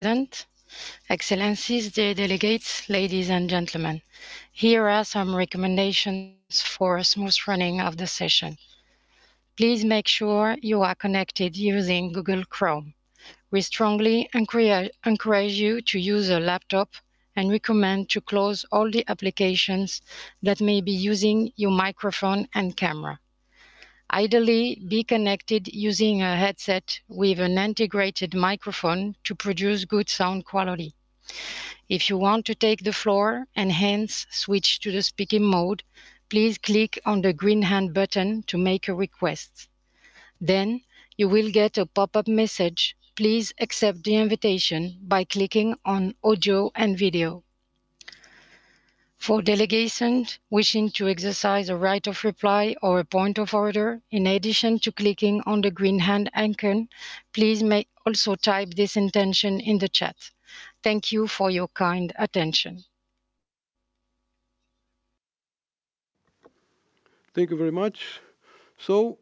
President, Excellencies, dear delegates, ladies and gentlemen. Here are some recommendations for a smooth running of the session. Please make sure you are connected using Google Chrome. We strongly encourage you to use a laptop and recommend to close all the applications that may be using your microphone and camera. Ideally, be connected using a headset with an integrated microphone to produce good sound quality. If you want to take the floor and hence switch to the speaking mode, please click on the green hand button to make a request. Then you will get a pop-up message. Please accept the invitation by clicking on Audio and Video. For delegations wishing to exercise a right of reply or a point of order, in addition to clicking on the green hand icon, please may also type this intention in the chat. Thank you for your kind attention. Thank you very much. So